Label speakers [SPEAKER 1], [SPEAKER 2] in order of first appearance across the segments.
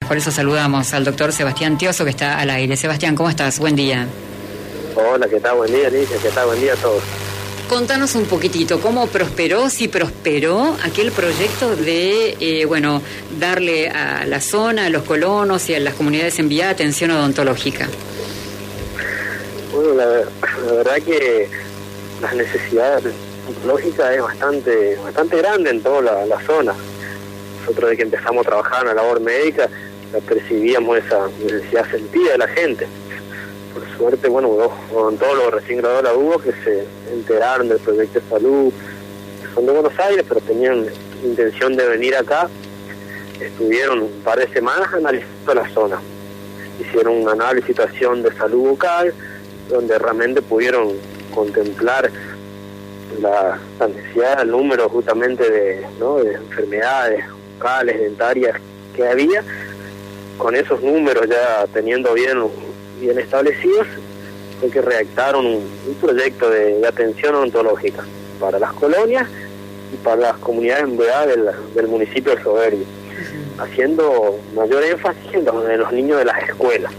[SPEAKER 1] por eso saludamos al doctor Sebastián Tioso, que está al aire. Sebastián, ¿cómo estás? Buen día.
[SPEAKER 2] Hola, ¿qué tal? Buen día, Alicia. ¿Qué tal? Buen día a todos.
[SPEAKER 1] Contanos un poquitito, ¿cómo prosperó, si prosperó, aquel proyecto de, darle a la zona, a los colonos y a las comunidades en vía atención odontológica?
[SPEAKER 2] Bueno, la verdad que las necesidades odontológicas es bastante grande en toda la zona. Nosotros, de que empezamos a trabajar en la labor médica, percibíamos esa necesidad sentida de la gente. Por suerte, bueno, todos los recién graduados de la UBA que se enteraron del proyecto de salud, que son de Buenos Aires, pero tenían intención de venir acá, estuvieron un par de semanas analizando la zona. Hicieron una análisis, situación de salud bucal, donde realmente pudieron contemplar la necesidad, el número justamente de enfermedades bucales, dentarias que había. Con esos números ya teniendo bien establecidos, fue que redactaron un proyecto de atención odontológica para las colonias y para las comunidades en verdad del municipio de Soberbio, haciendo mayor énfasis en los niños de las escuelas.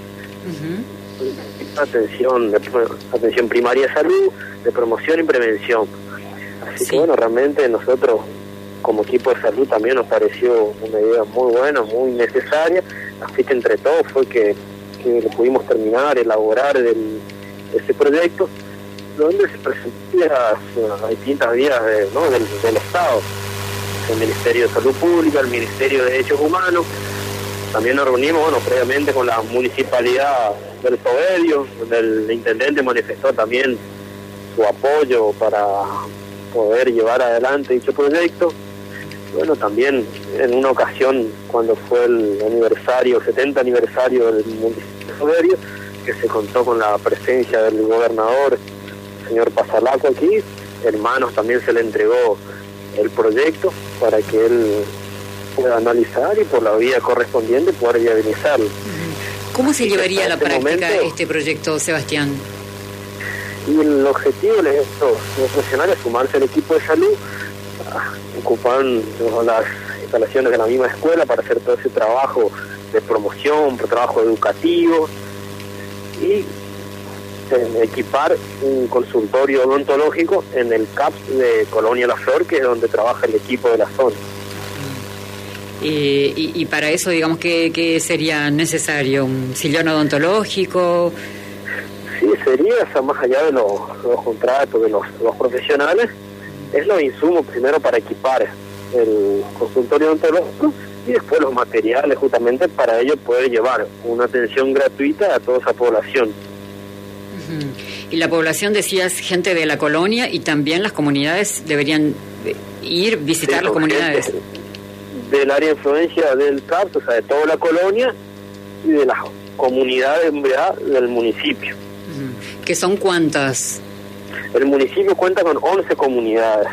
[SPEAKER 2] Atención primaria de salud, de promoción y prevención. Así que bueno, realmente nosotros como equipo de salud también nos pareció una idea muy buena, muy necesaria. Así que entre todos fue que lo pudimos terminar, elaborar ese proyecto, donde se presentaban las distintas vías del Estado, el Ministerio de Salud Pública, el Ministerio de Derechos Humanos. También nos reunimos previamente con la Municipalidad del Soberbio, donde el intendente manifestó también su apoyo para poder llevar adelante dicho proyecto. Bueno, también en una ocasión, cuando fue el 70 aniversario del municipio de Soberbio, que se contó con la presencia del gobernador, señor Pasalaco, aquí, hermanos, también se le entregó el proyecto para que él pueda analizar y por la vía correspondiente poder viabilizarlo.
[SPEAKER 1] ¿Cómo se llevaría a la práctica este proyecto, Sebastián?
[SPEAKER 2] Y el objetivo de estos profesionales es sumarse al equipo de salud, ocupan las instalaciones de la misma escuela para hacer todo ese trabajo de promoción, trabajo educativo, y equipar un consultorio odontológico en el CAPS de Colonia La Flor, que es donde trabaja el equipo de la zona.
[SPEAKER 1] Y para eso, digamos, ¿qué sería necesario? ¿Un sillón odontológico?
[SPEAKER 2] Sí, sería, más allá de los contratos de los profesionales, es los insumos primero para equipar el consultorio odontológico y después los materiales justamente para ello poder llevar una atención gratuita a toda esa población.
[SPEAKER 1] Y la población, decías, gente de la colonia, y también las comunidades deberían visitar las comunidades.
[SPEAKER 2] Del área de influencia del CAPS, o sea, de toda la colonia y de las comunidades del municipio.
[SPEAKER 1] ¿Que son cuántas?
[SPEAKER 2] El municipio cuenta con 11 comunidades.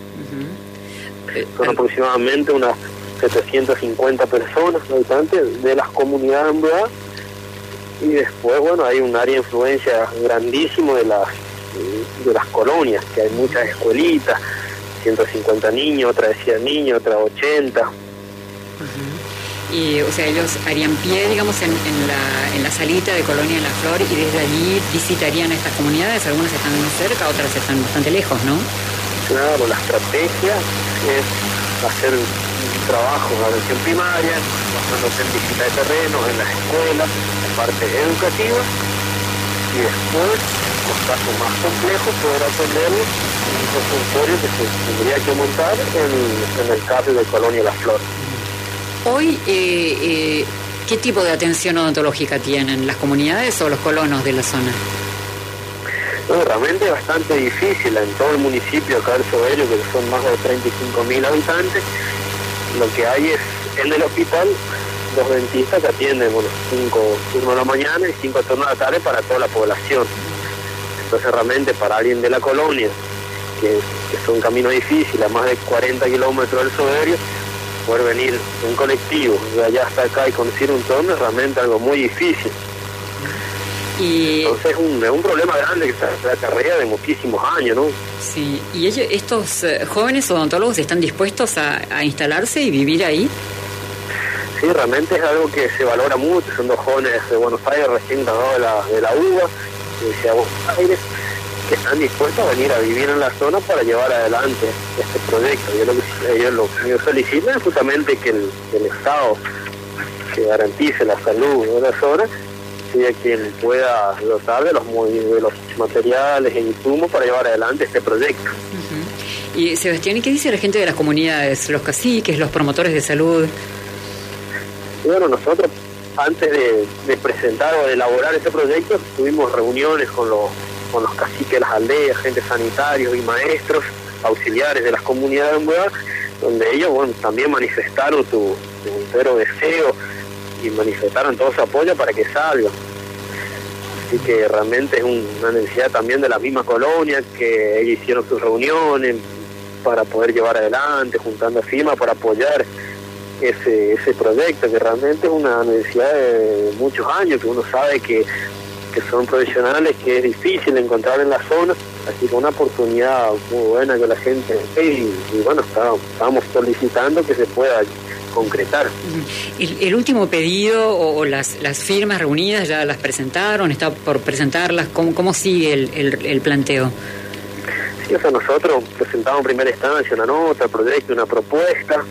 [SPEAKER 2] Son aproximadamente unas 750 personas, habitantes de las comunidades en verdad. Y después, hay un área de influencia grandísimo de las colonias, que hay muchas escuelitas, 150 niños, otra de 100 niños, otra 80.
[SPEAKER 1] Y, o sea, ellos harían pie, digamos, en la salita de Colonia La Flor, y desde allí visitarían estas comunidades. Algunas están cerca, otras están bastante lejos, ¿no?
[SPEAKER 2] Claro, la estrategia es hacer un trabajo de atención primaria, basándose en visita de terrenos, en las escuelas, en parte educativa, y después, los casos más complejos, poder atenderlos en un consultorio que se tendría que montar en el caso de Colonia La Flor.
[SPEAKER 1] Hoy, ¿qué tipo de atención odontológica tienen? ¿Las comunidades o los colonos de la zona?
[SPEAKER 2] Realmente es bastante difícil en todo el municipio acá del Soberbio, que son más de 35.000 habitantes. Lo que hay es en el hospital 2 dentistas que atienden 5 turnos a la mañana y 5 turnos a la tarde para toda la población. Entonces realmente para alguien de la colonia, que es un camino difícil, a más de 40 kilómetros del Soberbio, poder venir en colectivo de allá hasta acá y conseguir un turno es realmente algo muy difícil. Entonces es un problema grande que se acarrea de muchísimos años, ¿no?
[SPEAKER 1] Sí, ¿y estos jóvenes odontólogos están dispuestos a instalarse y vivir ahí?
[SPEAKER 2] Sí, Sí, realmente es algo que se valora mucho. Son 2 jóvenes de Buenos Aires recién graduados de la UBA, de Buenos Aires, que están dispuestos a venir a vivir en la zona para llevar adelante este proyecto. Lo que ellos solicitan es justamente que el Estado, que garantice la salud de la zona, sea quien pueda dotar de los materiales e insumos para llevar adelante este proyecto.
[SPEAKER 1] Y Sebastián, ¿y qué dice la gente de las comunidades, los caciques, los promotores de salud?
[SPEAKER 2] Y bueno, nosotros antes de presentar o de elaborar este proyecto tuvimos reuniones con los caciques de las aldeas, agentes sanitarios y maestros auxiliares de las comunidades nuevas, donde ellos también manifestaron su entero deseo y manifestaron todo su apoyo para que salga. Así que realmente es una necesidad también de la misma colonia, que ellos hicieron sus reuniones para poder llevar adelante, juntando firmas para apoyar ese proyecto, que realmente es una necesidad de muchos años, que uno sabe que son profesionales que es difícil encontrar en la zona, así que una oportunidad muy buena que la gente y bueno, estábamos solicitando que se pueda concretar.
[SPEAKER 1] El último pedido o las firmas reunidas ya las presentaron, está por presentarlas, ¿cómo sigue el planteo?
[SPEAKER 2] Sí, o sea, nosotros presentamos en primera instancia una nota, proyecto, una propuesta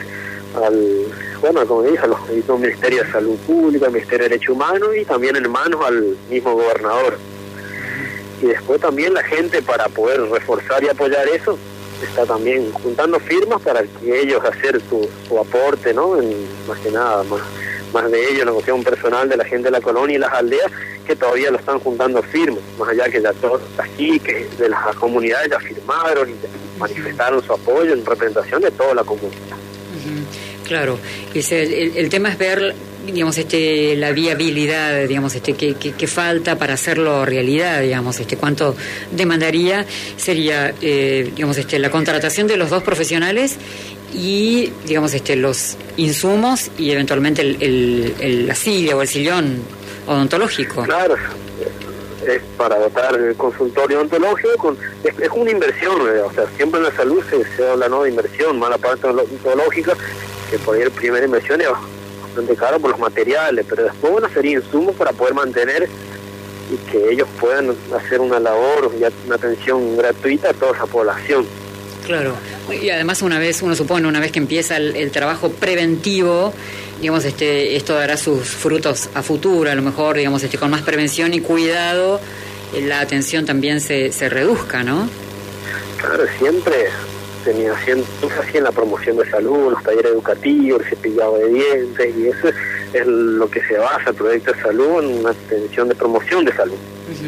[SPEAKER 2] como dije, a los Ministerio de Salud Pública, al Ministerio de Derechos Humanos y también en manos al mismo gobernador. Y después también la gente, para poder reforzar y apoyar eso, está también juntando firmas para que ellos hacer su aporte, ¿no? Más que nada, más de ellos, la cuestión personal de la gente de la colonia y las aldeas, que todavía lo están juntando firmas, más allá que ya todos aquí, que de las comunidades ya firmaron y manifestaron su apoyo en representación de toda la comunidad.
[SPEAKER 1] Claro, el tema es ver, digamos, la viabilidad, digamos, que falta para hacerlo realidad, digamos, cuánto demandaría, sería, digamos, la contratación de los 2 profesionales y, digamos, los insumos y eventualmente la silla o el sillón odontológico.
[SPEAKER 2] Claro, es para dotar el consultorio odontológico, es una inversión, o sea, siempre en la salud se habla, ¿no?, de inversión, más la parte odontológica, que por ahí la primera inversión es bastante caro por los materiales, pero después van a ser insumos para poder mantener y que ellos puedan hacer una labor y una atención gratuita a toda esa población.
[SPEAKER 1] Claro, y además una vez que empieza el trabajo preventivo, digamos, esto dará sus frutos a futuro, a lo mejor, digamos, con más prevención y cuidado, la atención también se reduzca, ¿no?
[SPEAKER 2] Claro, siempre tenía haciendo así en la promoción de salud, los talleres educativos, el cepillado de dientes, y eso es lo que se basa el proyecto de salud, en una atención de promoción de salud.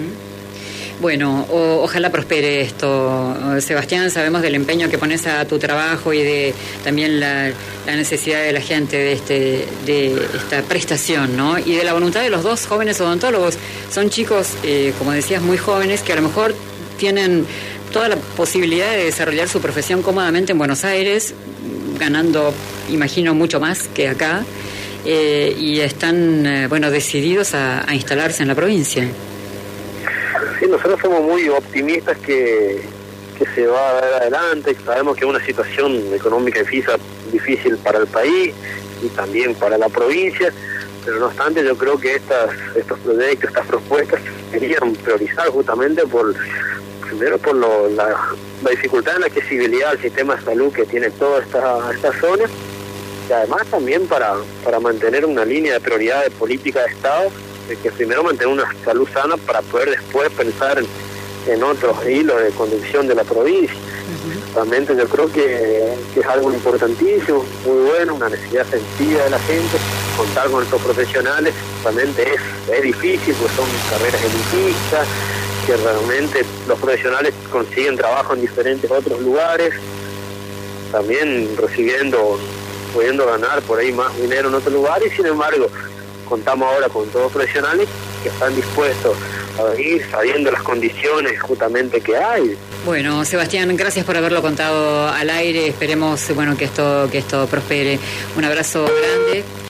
[SPEAKER 1] Bueno, ojalá prospere esto, Sebastián. Sabemos del empeño que pones a tu trabajo y de también la necesidad de la gente de esta prestación, ¿no? Y de la voluntad de los 2 jóvenes odontólogos. Son chicos, como decías, muy jóvenes, que a lo mejor tienen toda la posibilidad de desarrollar su profesión cómodamente en Buenos Aires, ganando, imagino, mucho más que acá, y están, decididos a instalarse en la provincia.
[SPEAKER 2] Sí, nosotros somos muy optimistas que se va a dar adelante. Sabemos que es una situación económica difícil para el país y también para la provincia, pero no obstante yo creo que estos proyectos, estas propuestas deberían priorizar justamente primero por la dificultad en la accesibilidad al sistema de salud que tiene toda esta zona, y además también para mantener una línea de prioridad de política de Estado, de que primero mantener una salud sana para poder después pensar en otros hilos de conducción de la provincia. Realmente yo creo que es algo importantísimo, muy bueno, una necesidad sentida de la gente, contar con estos profesionales. Realmente es difícil, pues son carreras elitistas, que realmente los profesionales consiguen trabajo en diferentes otros lugares, también pudiendo ganar por ahí más dinero en otros lugares, y sin embargo contamos ahora con todos profesionales que están dispuestos a venir sabiendo las condiciones justamente que hay.
[SPEAKER 1] Bueno, Sebastián, gracias por haberlo contado al aire. Esperemos que esto prospere. Un abrazo grande.